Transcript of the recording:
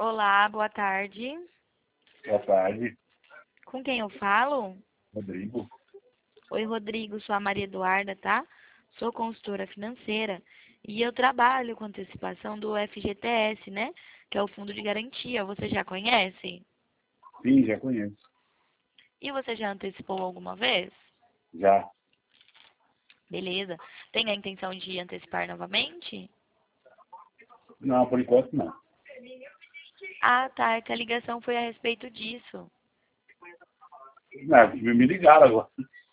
Olá, boa tarde. Boa tarde, Com quem eu falo? Rodrigo. Oi, Rodrigo, sou a Maria Eduarda, tá? Sou consultora financeira e eu trabalho com antecipação do FGTS, né? Que é o Fundo de Garantia. Você já conhece? Sim, já conheço. E você já antecipou alguma vez? Já. Beleza. Tem a intenção de antecipar novamente? Não, por enquanto não. Ah, tá. É que a ligação foi a respeito disso. Não, me ligaram agora.